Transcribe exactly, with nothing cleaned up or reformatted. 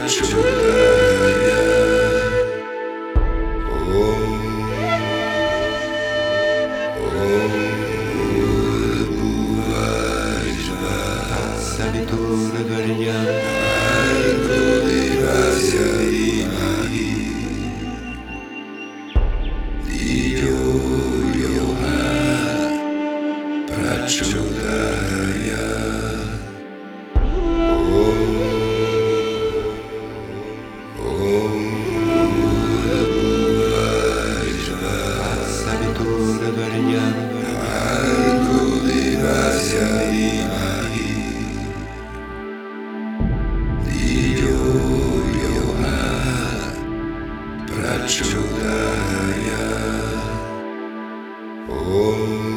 Prachudaya Om Om Bhuvajva Savitura Varyam Bhargo Devasya Dhimahi Dhiyo Yo Prachudaya Om Om Bhuvajva Savitura Varyam Bhargo Devasya Dhimahi Dhiyo Yo Prachudaya Om